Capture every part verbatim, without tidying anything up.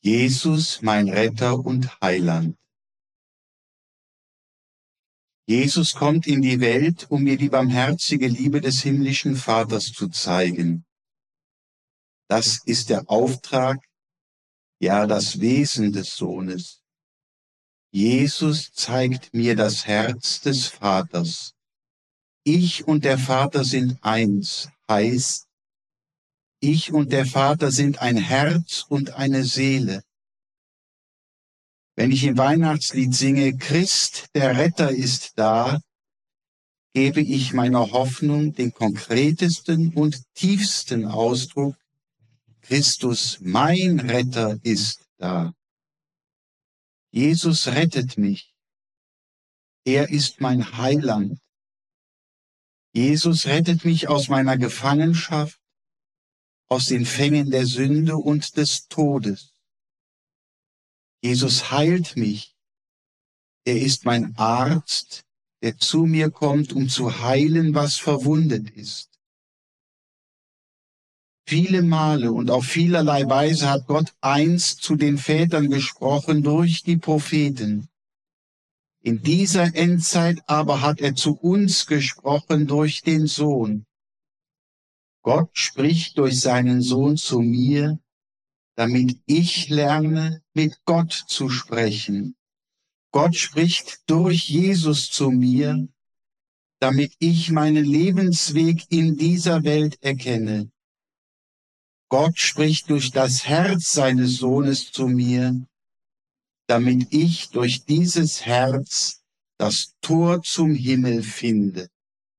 Jesus, mein Retter und Heiland. Jesus kommt in die Welt, um mir die barmherzige Liebe des himmlischen Vaters zu zeigen. Das ist der Auftrag, ja das Wesen des Sohnes. Jesus zeigt mir das Herz des Vaters. Ich und der Vater sind eins, heißt, ich und der Vater sind ein Herz und eine Seele. Wenn ich im Weihnachtslied singe, Christ, der Retter ist da, gebe ich meiner Hoffnung den konkretesten und tiefsten Ausdruck, Christus, mein Retter, ist da. Jesus rettet mich. Er ist mein Heiland. Jesus rettet mich aus meiner Gefangenschaft, aus den Fängen der Sünde und des Todes. Jesus heilt mich. Er ist mein Arzt, der zu mir kommt, um zu heilen, was verwundet ist. Viele Male und auf vielerlei Weise hat Gott einst zu den Vätern gesprochen durch die Propheten. In dieser Endzeit aber hat er zu uns gesprochen durch den Sohn. Gott spricht durch seinen Sohn zu mir, damit ich lerne, mit Gott zu sprechen. Gott spricht durch Jesus zu mir, damit ich meinen Lebensweg in dieser Welt erkenne. Gott spricht durch das Herz seines Sohnes zu mir, damit ich durch dieses Herz das Tor zum Himmel finde.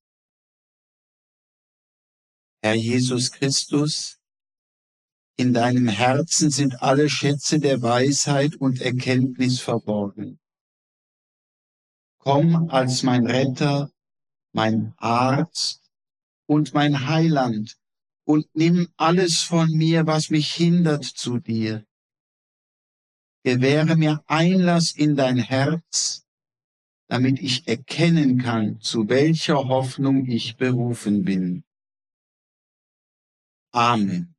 Herr Jesus Christus, in deinem Herzen sind alle Schätze der Weisheit und Erkenntnis verborgen. Komm als mein Retter, mein Arzt und mein Heiland und nimm alles von mir, was mich hindert, zu dir. Gewähre mir Einlass in dein Herz, damit ich erkennen kann, zu welcher Hoffnung ich berufen bin. Amen.